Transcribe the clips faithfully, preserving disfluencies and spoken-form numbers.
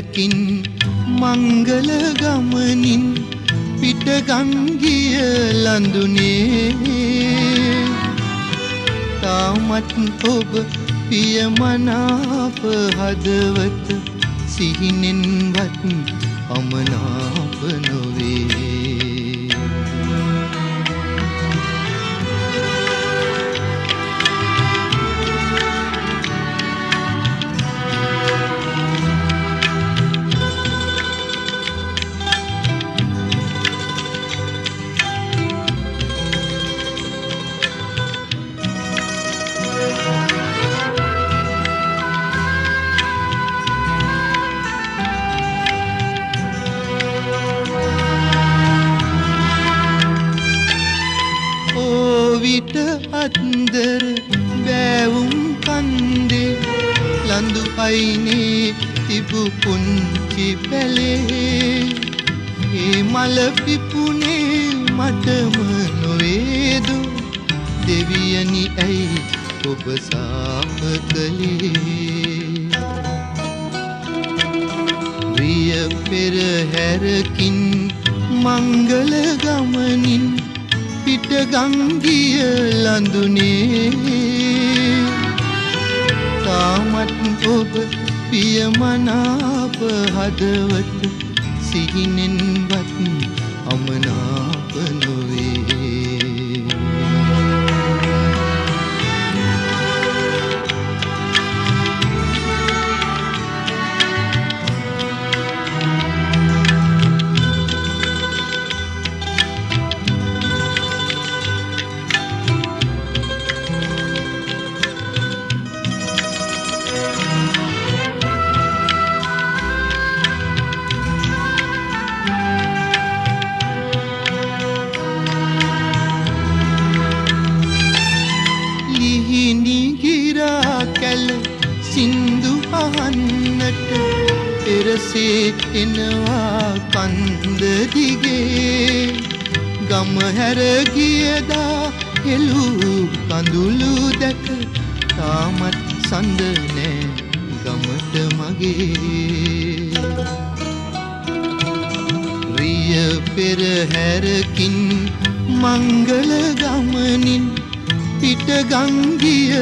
හැරකින් මංගල ගමනින් පිටගන් ගිය ලඳුනේ තාමත් ඔබ පියමනාප හදවත සිහිනෙන්වත් අමනාප නොවේ. විට අත්දර බෑවුම් කන්දේ ලඳු අයිනේ තිබු පුංචි පැලේ ඒ මල පිපුනේ මටම නොවේදු දෙවියනි ඇයි ඔබ සාප කළේ රිය පෙරහැරකින් මංගල ගමනින් පිටගන් ගිය ලඳුනේ තාමත් ඔබ පියමනාප හදවත සිහිනෙන්වත් අමනාප නොවේ. කැල සින්දු අහන්නට පෙරසේ එනවා කන්ද දිගේ ගම හැර ගියදා හෙළු කඳුළු දැක තාමත් සඳ නෑ ගමට මගේ රිය පෙරහැරකින් මංගල ගමනින් පිටගන් ගිය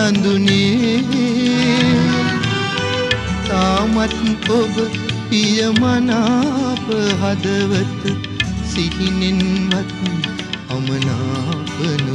ලඳුනේ තාමත් ඔබ පියමනාප හදවත සිහිනෙන්වත් අමනාප